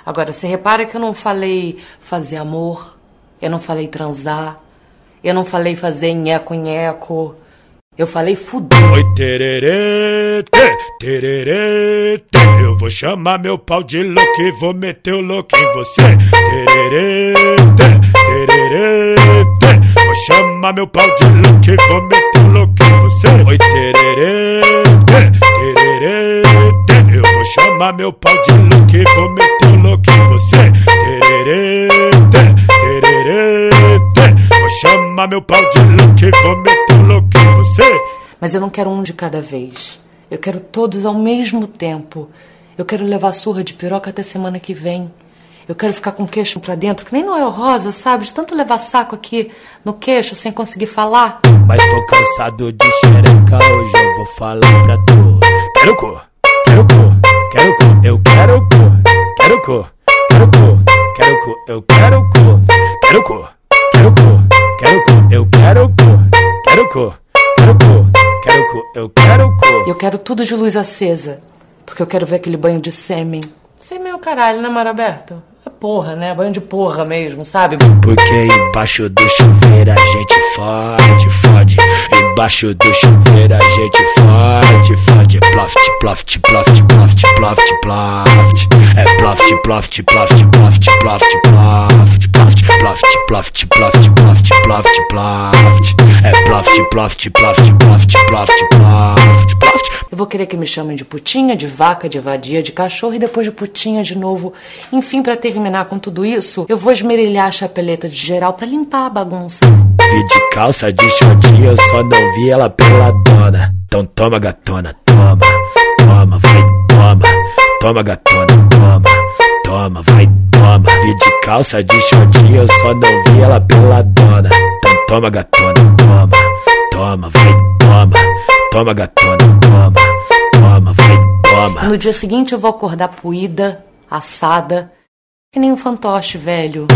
Agora, você repara que eu não falei fazer amor, eu não falei transar, eu não falei fazer nheco-nheco, eu falei fuder. Oi, tererê, tererê, eu vou chamar meu pau de louco e vou meter o louco em você. Tererê, tererê, vou chamar meu pau de louco e vou meter o louco em você. Oi, tererê, tererê, eu vou chamar meu pau de louco e vou meter o louco em você. Tererê, tererê, vou chamar meu pau de louco e vou meter o louco em você. Mas eu não quero um de cada vez. Eu quero todos ao mesmo tempo. Eu quero levar surra de piroca até semana que vem. Eu quero ficar com o queixo pra dentro, que nem Noel Rosa, sabe? De tanto levar saco aqui no queixo sem conseguir falar. Mas tô cansado de xereca, hoje eu vou falar pra tu. Quero cor, quero cor, quero cor, eu quero cor, quero cor, quero cor, quero cor, eu quero cor, quero cor, quero cor, quero cor, eu quero cor, quero cor, quero cor, quero cor, eu quero cor. Eu quero tudo de luz acesa, porque eu quero ver aquele banho de sêmen. Sêmen é o caralho, né, mar aberto? É porra, né? Banho de porra mesmo, sabe? Porque embaixo do chuveiro a gente fode, fode. Embaixo do chuveiro a gente fode, fode. Ploft, ploft, ploft, ploft, ploft, ploft. É ploft, ploft, ploft, ploft, ploft, ploft. Ploft, ploft, ploft, ploft, ploft, ploft, ploft. É ploft, ploft, ploft, ploft, ploft, ploft, ploft. Eu vou querer que me chamem de putinha, de vaca, de vadia, de cachorro e depois de putinha de novo. Enfim, pra terminar com tudo isso, eu vou esmerilhar a chapeleta de geral pra limpar a bagunça. Vi de calça de shortinho, eu só não vi ela peladona. Então toma, gatona, toma, toma, vai, toma. Toma, gatona, toma, toma, vai, toma. Vi de calça de shortinho, eu só não vi ela peladona. Então toma, gatona, toma, toma, vai, toma. Toma, gatona, toma, toma, vai, toma. No dia seguinte eu vou acordar poída, assada, que nem um fantoche velho.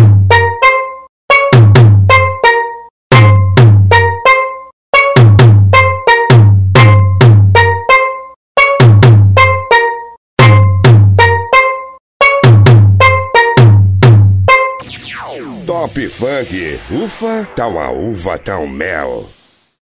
Top Funk, ufa, tá uma uva, tá um mel.